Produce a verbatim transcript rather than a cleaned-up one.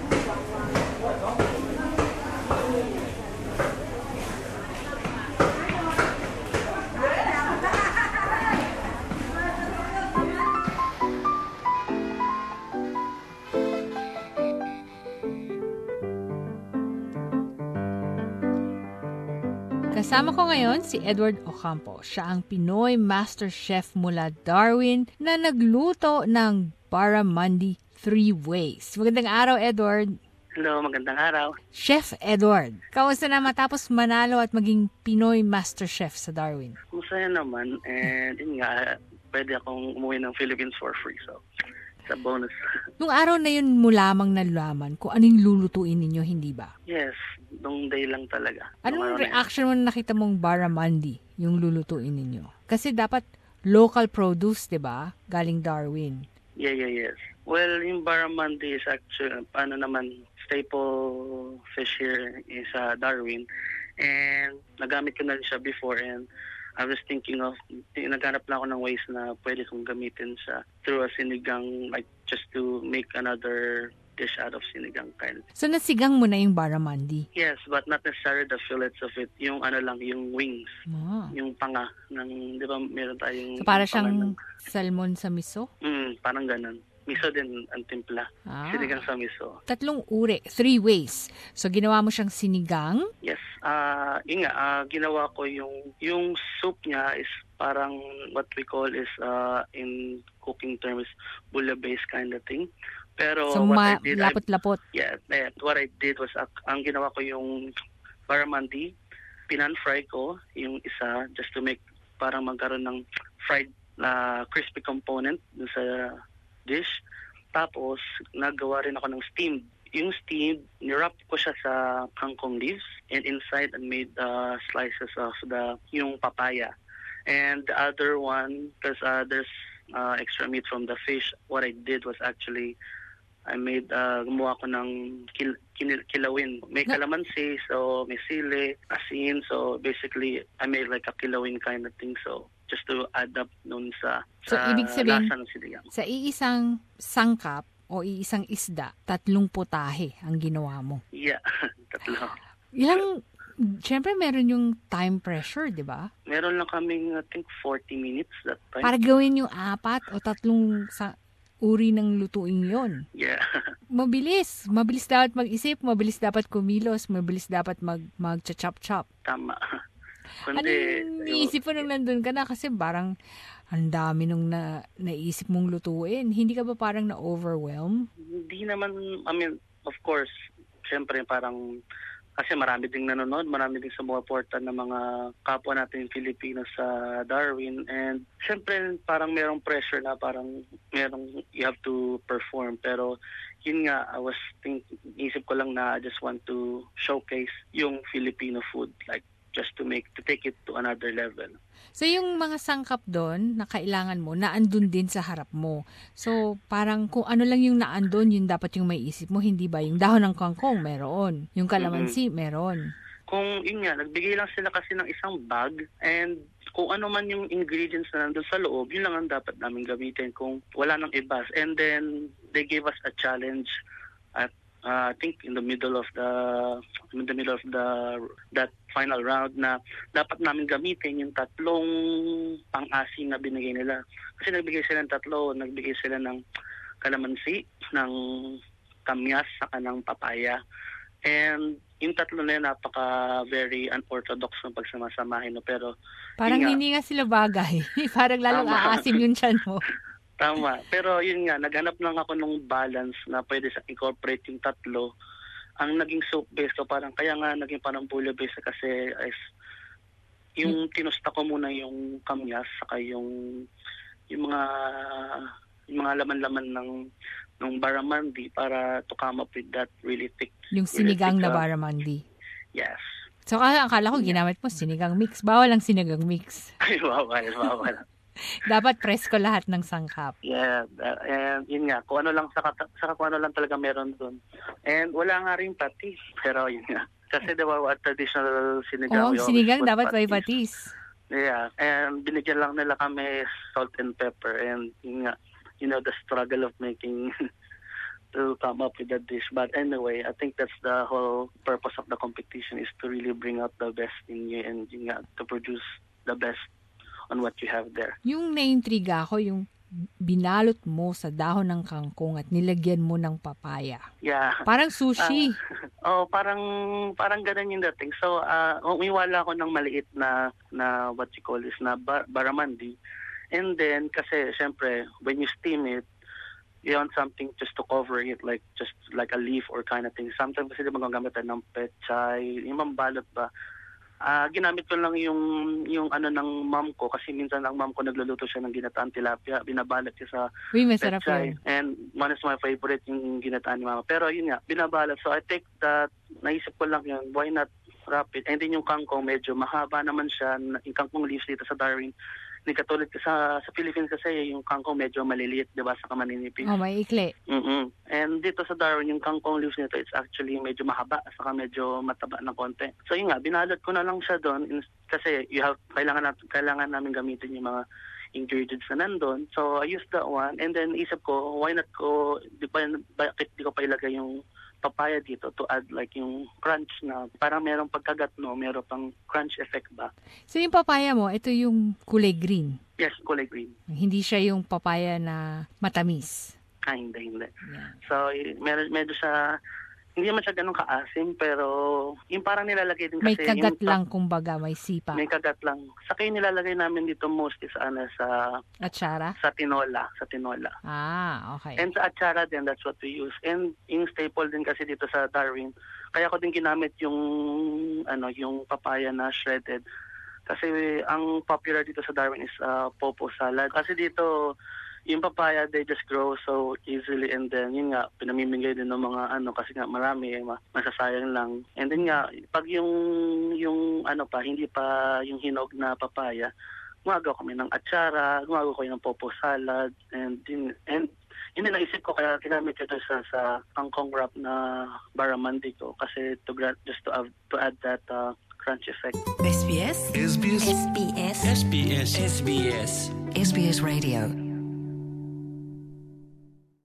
Kasama ko ngayon si Edward Ocampo. Siya ang Pinoy Master Chef mula Darwin na nagluto ng barramundi three ways. Magandang araw, Edward. Hello, magandang araw. Chef Edward, kamusta na matapos manalo at maging Pinoy Master Chef sa Darwin? Masaya naman, and yun nga, pwede akong umuwi ng Philippines for free, so it's a bonus. Nung araw na yun mo lamang nalaman kung anong lulutuin ninyo, hindi ba? Yes, nung day lang talaga. Anong reaction mo na nakita mong barramundi yung lulutuin ninyo? Kasi dapat local produce, di ba? Galing Darwin. Yeah, yeah, yes. Well, yung barramundi is actually, ano naman, staple fish here is uh, Darwin. And nagamit ko na rin siya before, and I was thinking of, naghanap lang ako ng ways na pwede kong gamitin siya through a sinigang, like just to make another dish out of sinigang kind. So nasigang mo na yung barramundi? Yes, but not necessarily the fillets of it. Yung ano lang, yung wings. Ah. Yung panga. Ng, di ba meron tayong... So para ng, siyang salmon sa miso? Mm, parang ganun. Miso din ang timpla. Ah. Sinigang sa miso. Tatlong uri, three ways. So ginawa mo siyang sinigang? Yes. Uh, yun nga, uh, ginawa ko yung, yung soup niya is parang what we call is uh, in cooking terms, bouillon-based kind of thing. Pero so, what ma- I did, lapot-lapot. I, yeah, what I did was, uh, ang ginawa ko yung barramundi, pinan-fry ko yung isa just to make parang magkaroon ng fried uh, crispy component dun sa dish. Tapos, nagawa rin ako ng steamed. Yung steamed, nirap ko siya sa kangkong leaves, and inside I made uh, slices of the yung papaya. And the other one, because uh, there's uh, extra meat from the fish, what I did was actually I made, uh, gumawa ko ng kil, kil, kilawin. May kalamansi, so may sili, asin. So basically, I made like a kilawin kind of thing. So just to add up nun sa, so, sa ibig sabihin, lasa ng sinigang. Sa iisang sangkap o iisang isda, tatlong putahe ang ginawa mo. Yeah, tatlo. Ilang, syempre meron yung time pressure, di ba? Meron lang kaming, I think, forty minutes that time. Para gawin yung apat o tatlong sa uri ng lutuin yon. Yeah. Mabilis. Mabilis dapat mag-isip, mabilis dapat kumilos, mabilis dapat mag mag-chop-chop. Tama. Kundi, anong iisip mo nung nandun ka na? Kasi parang ang dami nung na, naisip mong lutuin. Hindi ka ba parang na-overwhelm? Hindi naman, I mean, of course, syempre parang, kasi marami ding nanonood, marami ding sumuporta ng mga kapwa natin Filipino sa Darwin. And syempre parang merong pressure na parang merong you have to perform. Pero yun nga, I was thinking, isip ko lang na I just want to showcase yung Filipino food, like just to make, to take it to another level. So yung mga sangkap doon na kailangan mo, naandun din sa harap mo. So parang kung ano lang yung naandun, yun dapat yung may isip mo, hindi ba? Yung dahon ng kangkong, meron. Yung kalamansi, mm-hmm. meron. Kung yun nga, nagbigay lang sila kasi ng isang bag, and kung ano man yung ingredients na nandun sa loob, yun lang ang dapat namin gamitin kung wala nang iba. And then they gave us a challenge at Uh, I think in the middle of the in the middle of the that final round na dapat namin gamitin yung tatlong pang-asim na binigay nila. Kasi nagbigay sila ng tatlo, nagbigay sila ng kalamansi, ng kamyas, saka ng papaya. And yung tatlo na yun, napaka very unorthodox ng pagsamasamahin. No? Pero parang nga, hindi nga sila bagay. Parang lalong aasim yung tiyan mo. Tama. Pero yun nga, naghanap lang ako ng balance na pwede sa incorporate yung tatlo. Ang naging soup base ko, parang kaya nga naging parang bouillon base kasi is, yung tinusta ko muna yung kamyas saka yung yung mga yung mga laman-laman ng ng barramundi para to come up with that really thick. Yung sinigang really thick, na barramundi. Yes. So akala ko ginamit mo sinigang mix. Bawal ang sinigang mix. Ay, bawal, bawal. Dapat presko lahat ng sangkap. Yeah, uh, and yun nga, kung ano lang, saka, saka kung ano lang talaga meron dun. And wala nga rin patis, pero yun nga. Kasi diba, traditional sinigang. Oo, sinigang dapat may patis. Yeah, and binigyan lang nila kami salt and pepper, and yun nga, you know, the struggle of making to come up with that dish. But anyway, I think that's the whole purpose of the competition, is to really bring out the best in you and yun nga, to produce the best on what you have there. Yung naintriga ako, yung binalot mo sa dahon ng kangkong at nilagyan mo ng papaya. Yeah. Parang sushi. Uh, oh, parang parang ganun yung dating. So, uh, umiwala ako ng maliit na na what you call this na bar- barramundi. And then kasi syempre when you steam it, you want something just to cover it, like just like a leaf or kind of thing. Sometimes kasi diba gagamit tayo ng pechay, yung mambalot ba. Ah, uh, ginamit ko lang yung yung ano ng mom ko kasi minsan ang mom ko nagluluto siya ng ginataan tilapia, binabalot siya sa Uy, masarap pechay. yun. And one is my favorite yung ginataan ni mama. Pero yun nga, binabalot. So I take that, naisip ko lang yun, why not wrap it? And then yung kangkong, medyo mahaba naman siya, yung kangkong leaves dito sa Darwin. Hindi katulad sa sa Philippines kasi yung kangkong medyo maliliit, 'di ba, sa kamaninipis. Oh, may ikli. Mm. And dito sa Darwin yung kangkong leaves nito, it's actually medyo mahaba saka medyo mataba ng konti. So yun nga, binalot ko na lang siya doon kasi you have kailangan natin kailangan namin gamitin yung mga ingredients na nandun. So I used that one and then isip ko, why not ko di ba bakit di ko pa ilagay yung papaya dito to add like yung crunch na parang merong pagkagat, no, meron pang crunch effect ba. So yung papaya mo, ito yung kulay green. Yes, kulay green. Hindi siya yung papaya na matamis. Ah, hindi, hindi. Yeah. So, medyo, medyo siya, hindi naman siya ganun kaasim, pero yung parang nilalagay din kasi. May kagat yung, lang, kumbaga, may sipa. May kagat lang. Saka yung nilalagay namin dito mostly sa, ano, sa, atsara? sa tinola, sa tinola. Ah, okay. And sa atsara din, that's what we use. And yung staple din kasi dito sa Darwin, kaya ko din ginamit yung, ano, yung papaya na shredded. Kasi ang popular dito sa Darwin is uh, popo salad. Kasi dito, yung papaya, they just grow so easily and then, yun nga, pinamimigay din ng mga ano, kasi nga marami, eh, masasayang lang. And then nga, pag yung, yung ano pa, hindi pa yung hinog na papaya, gumagawa kami ng atsara, gumagawa ko ng popo salad, and din, and yun din naisip ko, kaya kinamit ko ito sa, sa kangkong wrap na barramundi ko, kasi to, just to, add, to add that uh, crunch effect. S B S? S B S. S B S? S B S. S B S. S B S Radio.